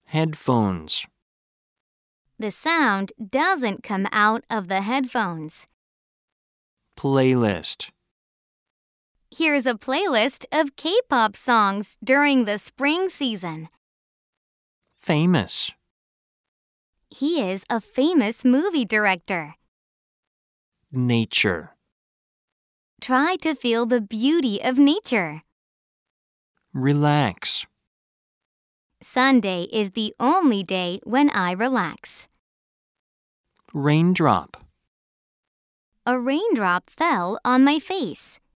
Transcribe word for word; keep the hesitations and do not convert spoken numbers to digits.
Headphones. The sound doesn't come out of the headphones. Playlist. Here's a playlist of K-pop songs during the spring season. Famous. He is a famous movie director. Nature. Try to feel the beauty of nature. Relax. Sunday is the only day when I relax. Raindrop. A raindrop fell on my face.